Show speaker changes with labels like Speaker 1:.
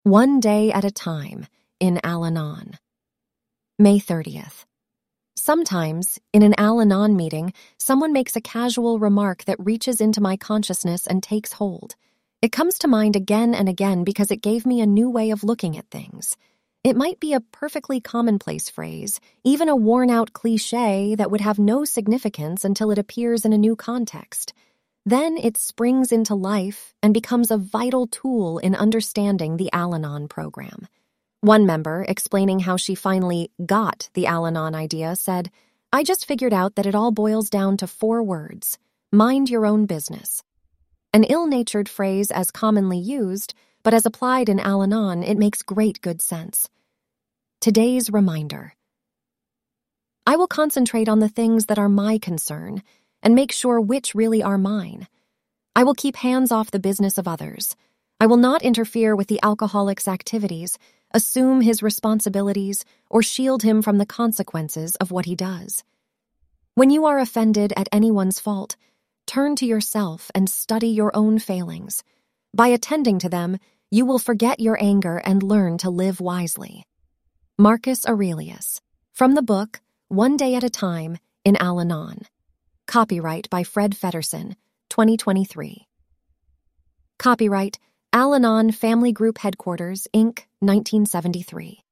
Speaker 1: One day at a time in Al-Anon. May 30th. Sometimes, in an Al-Anon meeting, someone makes a casual remark that reaches into my consciousness and takes hold. It comes to mind again and again because it gave me a new way of looking at things. It might be a perfectly commonplace phrase, even a worn-out cliché that would have no significance until it appears in a new context. Then it springs into life and becomes a vital tool in understanding the Al-Anon program. One member, explaining how she finally got the Al-Anon idea, said, "I just figured out that it all boils down to 4 words. Mind your own business." An ill-natured phrase as commonly used, but as applied in Al-Anon, it makes great good sense. Today's reminder. I will concentrate on the things that are my concern and make sure which really are mine. I will keep hands off the business of others. I will not interfere with the alcoholic's activities, assume his responsibilities, or shield him from the consequences of what he does. When you are offended at anyone's fault, turn to yourself and study your own failings. By attending to them, you will forget your anger and learn to live wisely. Marcus Aurelius, from the book One Day at a Time in Al-Anon. Copyright by Fred Feddersen, 2023. Copyright Al-Anon Family Group Headquarters, Inc., 1973.